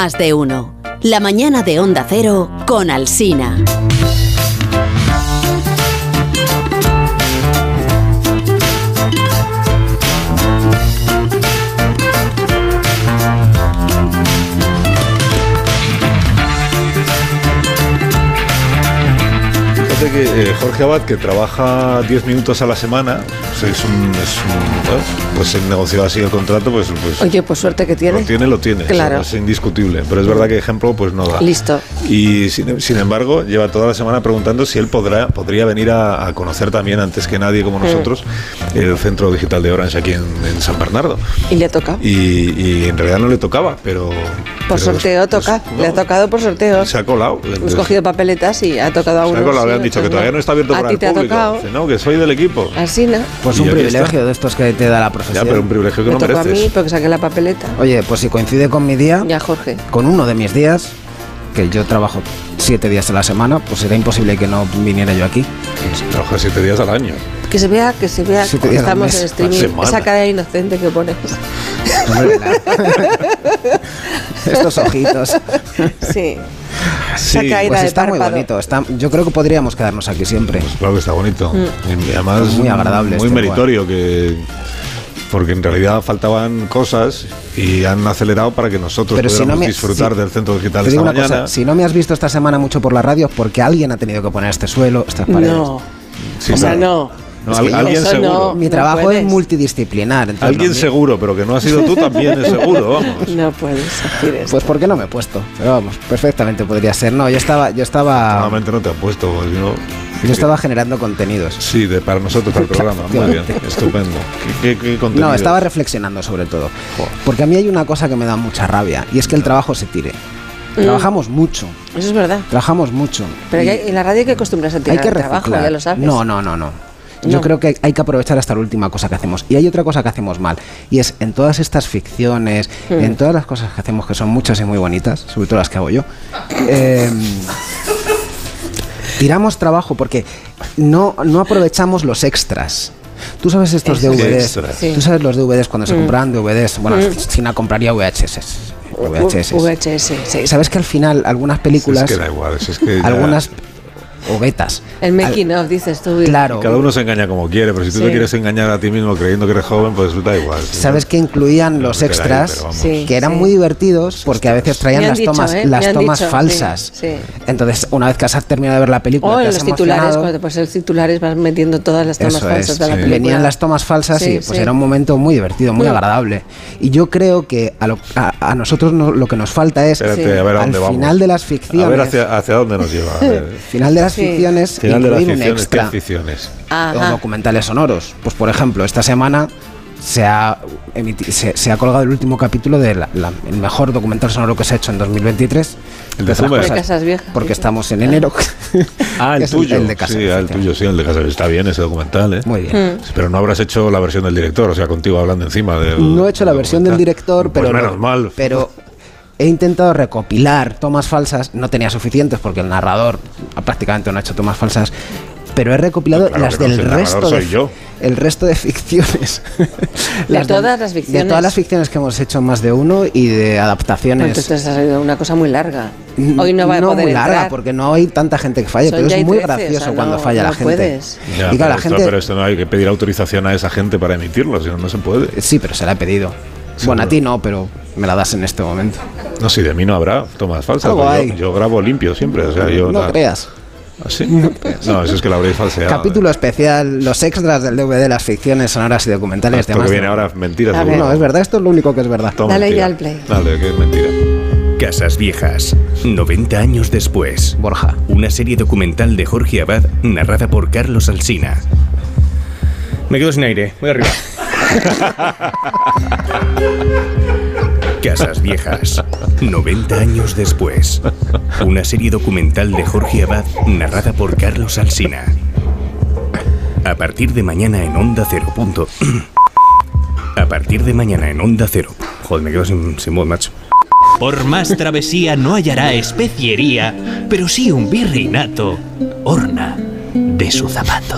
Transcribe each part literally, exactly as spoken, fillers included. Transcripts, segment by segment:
Más de uno. La mañana de Onda Cero con Alsina. Que eh, Jorge Abad, que trabaja diez minutos a la semana, pues es un, es un bueno, pues el negocio así el contrato, pues, pues oye, pues suerte que tiene. Lo tiene, lo tiene, claro. O sea, es indiscutible, pero es verdad que ejemplo pues no da. Listo. Y sin, sin embargo, lleva toda la semana preguntando si él podrá podría venir a, a conocer también, antes que nadie como nosotros, mm. el Centro Digital de Orange aquí en, en San Bernardo. Y le toca. Y, y en realidad no le tocaba, pero... Por pero sorteo pues, toca, no, le ha tocado por sorteo. Se ha colado. Hemos cogido papeletas y ha tocado a uno. Se ha colado, le han dicho que todavía no está abierto para el público. Dice, no, que soy del equipo. Así, ¿no? Pues un privilegio de estos que te da la profesión. Ya, pero un privilegio que me no tocó mereces. a mí porque saqué la papeleta. Oye, pues si coincide con mi día, ya, Jorge, con uno de mis días, que yo trabajo siete días a la semana, pues será imposible que no viniera yo aquí. Trabajo siete días al año. Que se vea, que se vea que estamos en streaming. Esa cara inocente que pones. Estos ojitos. Sí. Sí, pues está muy bonito. Está, yo creo que podríamos quedarnos aquí siempre. Pues claro que está bonito. Mm. Y además muy agradable. Muy este meritorio lugar. que porque en realidad faltaban cosas y han acelerado para que nosotros Pero pudiéramos si no me, disfrutar si, del Centro Digital esta mañana. Cosa, si no me has visto esta semana mucho por la radio, porque alguien ha tenido que poner este suelo, estas paredes. No. Sí, o sea, claro. no. No, al, alguien seguro. No, Mi trabajo no es multidisciplinar. Alguien no, seguro, pero que no has sido tú también es seguro, vamos. No puedes decir eso. Pues porque no me he puesto. Pero vamos, perfectamente podría ser. No, yo estaba, yo estaba. Normalmente no te he puesto, pues yo. Yo estaba generando contenidos. Sí, de, para nosotros, para el programa. Muy bien, estupendo. ¿Qué, qué, qué contenido? No, estaba reflexionando sobre todo. Porque a mí hay una cosa que me da mucha rabia y es que el trabajo se tire. Mm. Trabajamos mucho. Eso es verdad. Trabajamos mucho. Pero hay, en la radio hay que acostumbrarse a tirar hay que el trabajo, ya lo sabes. No, no, no, no. Yo no. creo que hay que aprovechar hasta la última cosa que hacemos. Y hay otra cosa que hacemos mal. Y es en todas estas ficciones, mm. en todas las cosas que hacemos, que son muchas y muy bonitas, sobre todo las que hago yo, eh, tiramos trabajo porque no, no aprovechamos los extras. Tú sabes estos Eso D V Ds. Sí. Tú sabes los D V Ds cuando se mm. compraban D V Ds. Bueno, mm. China compraría V H S. V H S. V H S, sí. ¿Sabes que al final algunas películas... Es que da igual, es que ya... algunas... o betas. El making of, dices tú. Claro. Cada uno se engaña como quiere, pero si tú sí. te quieres engañar a ti mismo creyendo que eres joven, pues da igual. ¿Sí? ¿Sabes que incluían no, los extras? Ahí, sí, que eran sí. muy divertidos porque a veces traían las dicho, tomas, ¿eh? las tomas dicho, falsas. Sí, sí. Entonces, una vez que has terminado de ver la película, o te en has los titulares, emocionado, cuando pues los titulares vas metiendo todas las tomas Eso falsas es, de la sí. película. Venían las tomas falsas sí, y pues sí. era un momento muy divertido, muy sí. agradable. Y yo creo que a, lo, a, a nosotros no, lo que nos falta es Espérate, sí. a ver a al dónde final vamos. de las ficciones. A ver hacia, hacia dónde nos lleva. Al final de las sí. ficciones, final de las incluir ficciones, un extra. ¿qué ficciones? O documentales sonoros. Pues por ejemplo, esta semana se ha, emiti- se, se ha colgado el último capítulo del de mejor documental sonoro que se ha hecho en dos mil veintitrés. El de Zumer. De Casas Viejas. Porque sí. estamos en enero. Ah, el tuyo. El de Casas sí, el tuyo, sí, el de Casas. Está bien ese documental, ¿eh? Muy bien. Mm. Pero no habrás hecho la versión del director, o sea, contigo hablando encima del. No he hecho la versión del director, pero. Pues menos mal. Pero. He intentado recopilar tomas falsas, no tenía suficientes porque el narrador prácticamente no ha hecho tomas falsas, pero he recopilado claro las no, del resto soy de yo. el resto de ficciones. De todas las ficciones. De todas las ficciones que hemos hecho, más de uno, y de adaptaciones. Entonces ha salido una cosa muy larga. Hoy no va no a poder muy larga, entrar. porque no hay tanta gente que falle, Son pero es muy trece, gracioso, o sea, no, cuando falla no la gente. Puedes. Ya, y claro, pero, la esto, gente. pero esto no hay que pedir autorización a esa gente para emitirlo, si no, no se puede. Sí, pero se la he pedido. Seguro. Bueno, a ti no, pero me la das en este momento. No, si de mí no habrá tomas falsas. Yo, yo grabo limpio siempre. O sea, yo, no la... creas. ¿Ah, sí? No, no, eso es que lo habréis falseado. Capítulo eh. especial, los extras del D V D, las ficciones sonoras y documentales. Esto que viene de... ahora, mentiras. No, es verdad, esto es lo único que es verdad. Toma, Dale mentira. ya al play. Dale, que es mentira. Casas Viejas, noventa años después. Borja. Una serie documental de Jorge Abad, narrada por Carlos Alsina. Me quedo sin aire, voy arriba. Casas Viejas, noventa años después. Una serie documental de Jorge Abad, narrada por Carlos Alsina. A partir de mañana en Onda Cero. Punto. A partir de mañana en Onda Cero. Joder, me quedo sin, sin voz, macho. Por más travesía no hallará especiería, pero sí un virreinato, orna de su zapato.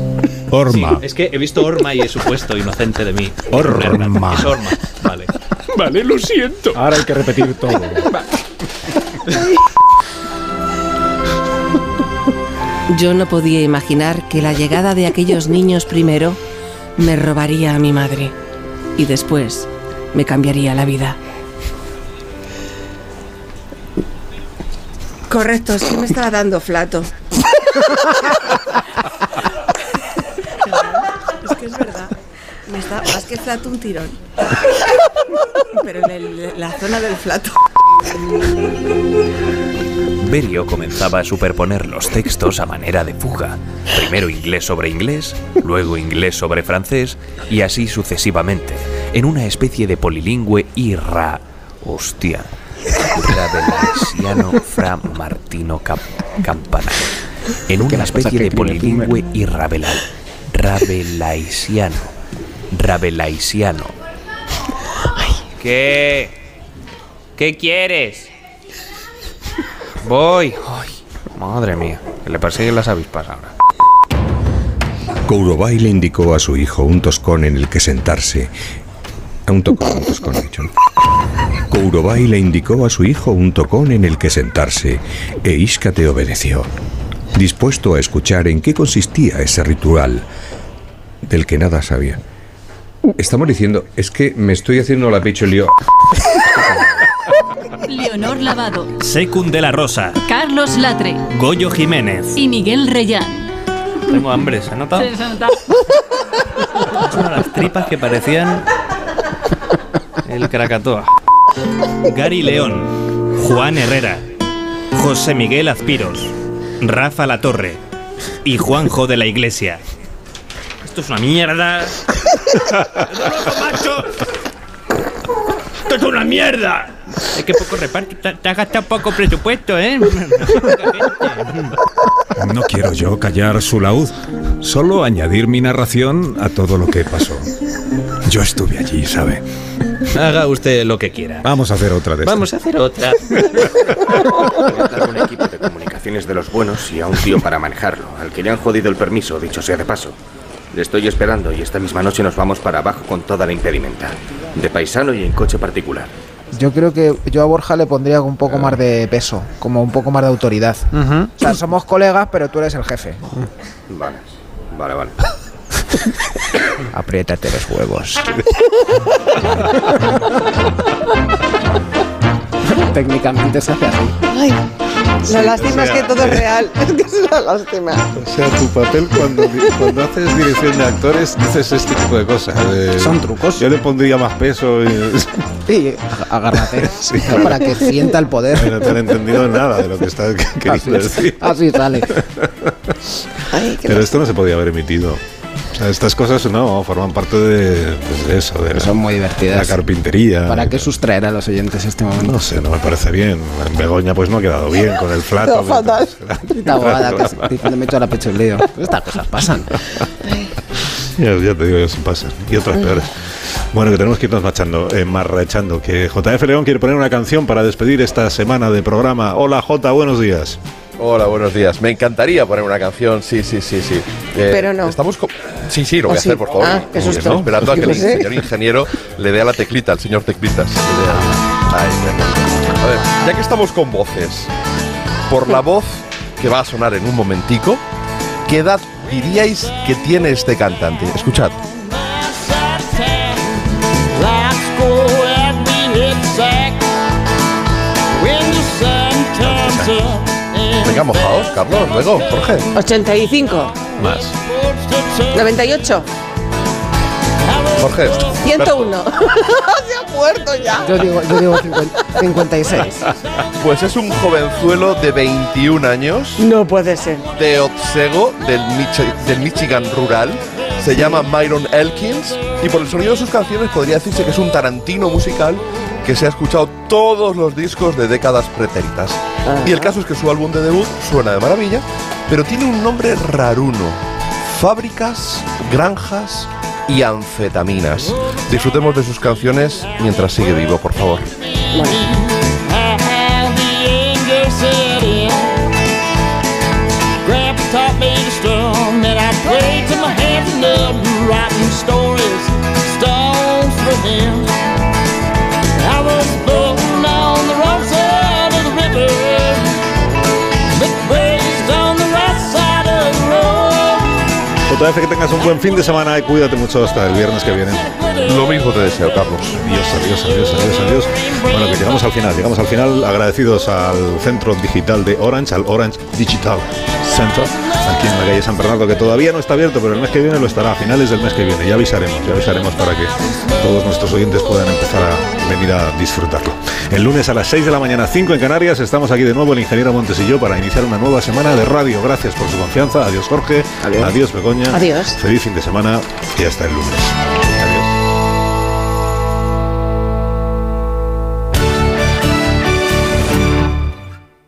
Orma. Sí, es que he visto Orma y he supuesto inocente de mí. Orma. Es Orma, vale. Vale, lo siento. Ahora hay que repetir todo. Yo no podía imaginar que la llegada de aquellos niños primero me robaría a mi madre y después me cambiaría la vida. Correcto, es que me estaba dando flato. Es que es verdad. Me está más que flato, un tirón. Pero en el, la zona del flato. Berio comenzaba a superponer los textos a manera de fuga. Primero inglés sobre inglés, luego inglés sobre francés y así sucesivamente, en una especie de polilingüe irra... Hostia... Rabelaisiano fra Martino Cap Campana. En una especie de polilingüe y rabelal. Rabelaisiano. Rabelaisiano. ¿Qué? ¿Qué quieres? Voy. Ay, madre mía, que le persiguen las avispas ahora. Kourobay le indicó a su hijo un toscón en el que sentarse. A un tocón, un toscón, he dicho. Kourobay le indicó a su hijo un tocón en el que sentarse, e Ixcate obedeció, dispuesto a escuchar en qué consistía ese ritual, del que nada sabía. Estamos diciendo, es que me estoy haciendo la picholio. Leonor Lavado, Secund de la Rosa, Carlos Latre, Goyo Jiménez y Miguel Reyán. Tengo hambre, ¿se ha notado? Sí, se ha notado. Las tripas que parecían el Krakatoa. Gary León, Juan Herrera, José Miguel Azpiros, Rafa Latorre y Juanjo de la Iglesia. Esto es una mierda. ¡Macho! ¡Esto es una mierda! Es que poco reparto. Te, te has gastado poco presupuesto, ¿eh? No quiero yo callar su laúd, solo añadir mi narración a todo lo que pasó. Yo estuve allí, ¿sabe? Haga usted lo que quiera. Vamos a hacer otra de estas. Vamos a hacer otra. Voy a hablar con un equipo de comunicaciones de los buenos y a un tío para manejarlo, al que le han jodido el permiso, dicho sea de paso. Le estoy esperando y esta misma noche nos vamos para abajo con toda la impedimenta. De paisano y en coche particular. Yo creo que yo a Borja le pondría un poco más de peso, como un poco más de autoridad. Uh-huh. O sea, somos colegas, pero tú eres el jefe. Vale, vale, vale. Apriétate los huevos. Técnicamente se hace así. Ay, la lástima o sea, es que todo es real. Es que es la lástima. O sea, tu papel cuando, cuando haces dirección de actores, haces este tipo de cosas. De, Son trucos. Yo le pondría más peso. Y... Sí, agárrate. Sí, ¿no? Claro. Para que sienta el poder. No te han entendido nada de lo que estás queriendo decir. Así sale. Ay, Pero no... esto no se podía haber emitido. O sea, estas cosas no forman parte de, pues de eso, de la, son muy divertidas. La carpintería. ¿Para qué sustraer a los oyentes este momento? No sé, no me parece bien. En Begoña pues no ha quedado bien con el flato. No, fatal. Está abogada, casi me he hecho la pecho el lío. Estas cosas pasan. Ya, ya te digo, ya se pasan. Y otras peores. Bueno, que tenemos que irnos marchando, eh, marrachando. Que J F León quiere poner una canción para despedir esta semana de programa. Hola, J, buenos días. Hola, buenos días. Me encantaría poner una canción, sí, sí, sí, sí. Eh, Pero no. Estamos con... Sí, sí, lo voy a hacer, por favor. Ah, qué susto. Estoy esperando a que el sé. señor ingeniero le dé a la teclita, al señor Teclitas. Ay, a ver, ya que estamos con voces, por la voz que va a sonar en un momentico, ¿qué edad diríais que tiene este cantante? Escuchad. Venga, mojaos, Carlos, luego, Jorge. ochenta y cinco. Más. noventa y ocho. Jorge. ciento uno. Se ha muerto ya. Yo digo, yo digo cincuenta y seis. Pues es un jovenzuelo de veintiún años. No puede ser. De Otsego, del, Michi- del Michigan rural. Se llama Myron Elkins. Y por el sonido de sus canciones podría decirse que es un Tarantino musical que se ha escuchado todos los discos de décadas pretéritas. Ajá. Y el caso es que su álbum de debut suena de maravilla, pero tiene un nombre raruno: Fábricas, Granjas y Anfetaminas. Disfrutemos de sus canciones mientras sigue vivo, por favor. Bueno. J F, que tengas un buen fin de semana y cuídate mucho hasta el viernes que viene. Lo mismo te deseo, Carlos. Adiós, adiós, adiós, adiós, adiós. Bueno, que llegamos al final, llegamos al final agradecidos al Centro Digital de Orange, al Orange Digital Center, aquí en la calle San Bernardo, que todavía no está abierto, pero el mes que viene lo estará, a finales del mes que viene. Ya avisaremos, ya avisaremos para que todos nuestros oyentes puedan empezar a venir a disfrutarlo. El lunes a las seis de la mañana, cinco en Canarias, estamos aquí de nuevo el ingeniero Montes y yo para iniciar una nueva semana de radio. Gracias por su confianza. Adiós, Jorge. Adiós. Adiós, Begoña. Adiós. Feliz fin de semana y hasta el lunes.